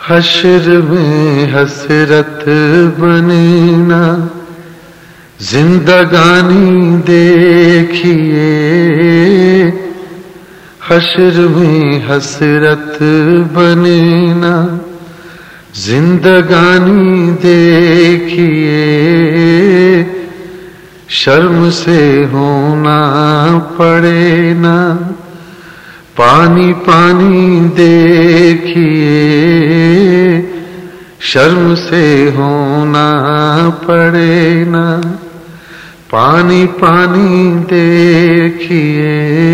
हश्र में हसरत बने ना जिंदगानी देखिए। हश्र में हसरत बने ना जिंदगानी देखिए। शर्म से होना पड़े ना पानी पानी देखिए। शर्म से होना पड़े ना पानी पानी देखिए।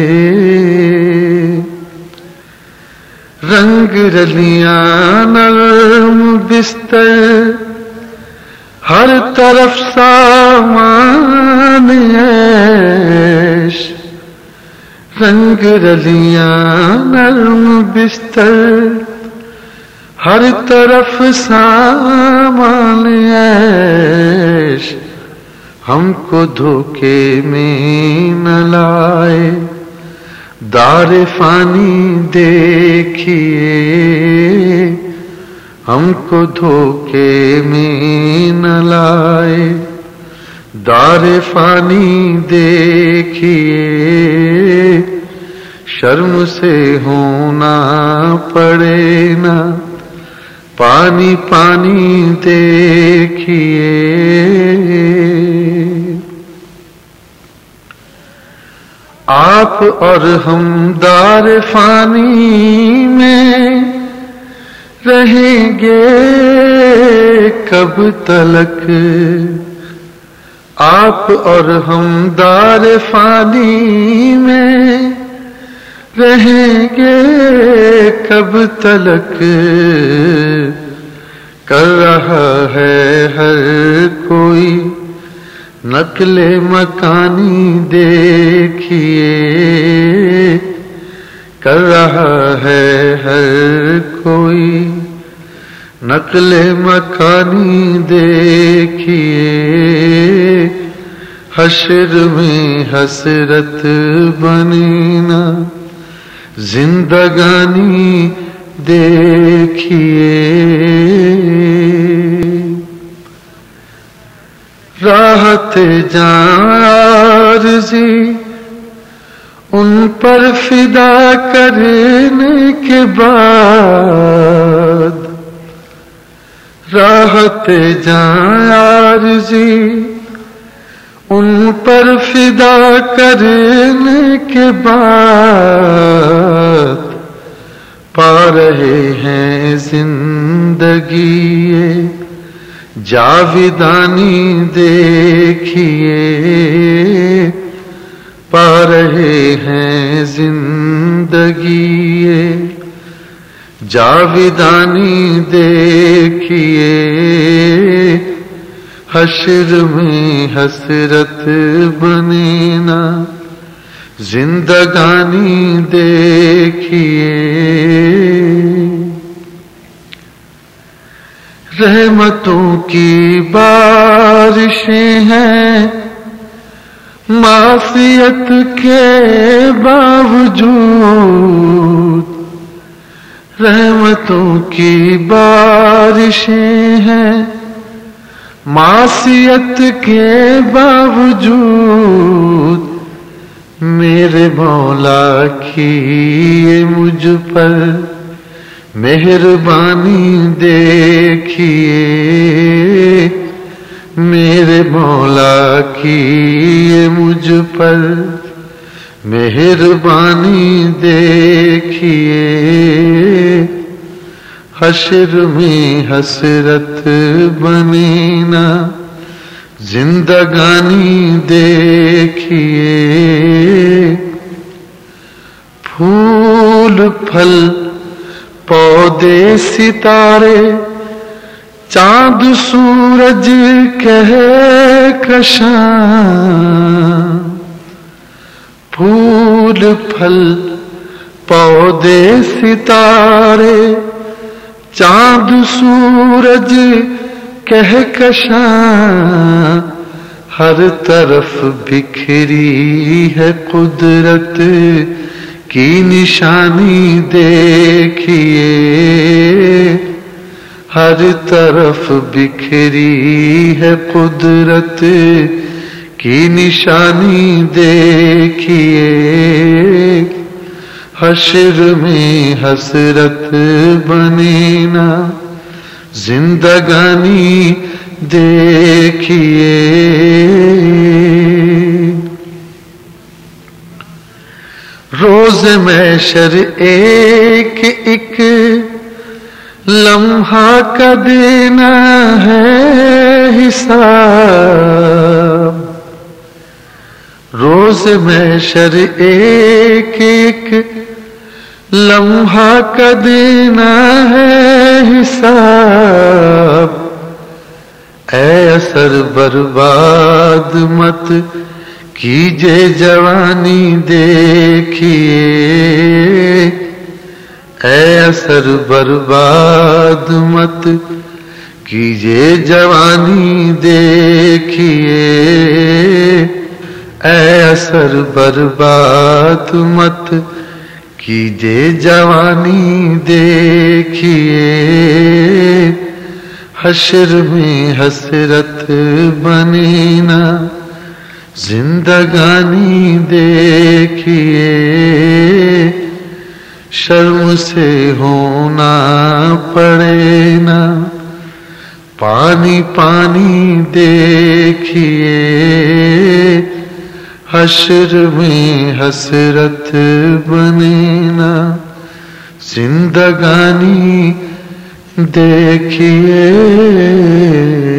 रंग रलियां नर्म बिस्तर हर तरफ सामान ऐश। रंग रलियां नर्म बिस्तर हर तरफ सामान ऐश। हमको धोखे में न लाए दारे फानी देखिए। हमको धोखे में न लाए दारे फानी देखिए। शर्म से होना पड़े ना पानी पानी देखिए। आप और हम दार फानी में रहेंगे कब तलक। आप और हम दार फानी में रहेंगे कब तलक। कर रहा है हर कोई नकले मकानी देखिए। कर रहा है हर कोई नकले मकानी देखिए। हश्र में हसरत बने ना जिंदगानी देखिए। राहत जारजी उन पर फिदा करने के बाद। राहत जारजी उन पर फिदा करने के बाद। पा रहे हैं जिंदगी ये जाविदानी देखिए। पा रहे हैं जिंदगी ये जाविदानी देखिए। हश्र में हसरत बने ना जिंदगानी देखिए। रहमतों की बारिशें हैं मासियत के बावजूद। रहमतों की बारिशें हैं मासियत के बावजूद। मेरे मौला की ये मुझ पर मेहरबानी देखिए। मेरे मौला की ये मुझ पर मेहरबानी देखिए। हश्र में हसरत बने ना जिंदगानी देखिए। फूल फल पौधे सितारे चांद सूरज कहकशां। फूल फल पौधे सितारे चांद सूरज कहकशां। हर तरफ बिखरी है कुदरत की निशानी देखिए। हर तरफ बिखरी है कुदरत की निशानी देखिए, हश्र में हसरत बने ना जिंदगानी देखिए। रोज महशर एक एक लम्हा का देना है हिसाब, रोज महशर एक एक लम्हा का देना है हिसाब। ऐ असर बर्बाद मत कीजिए जवानी देखिए, ऐ असर बर्बाद मत कीजिए जवानी देखिए, ऐ असर बर्बाद मत कीजिए जवानी देखिए। हश्र में हसरत बने ना जिंदगानी देखिए, शर्म से होना पड़े ना पानी पानी देखिए। हश्र में हसरत बने ना जिंदगानी देखिए।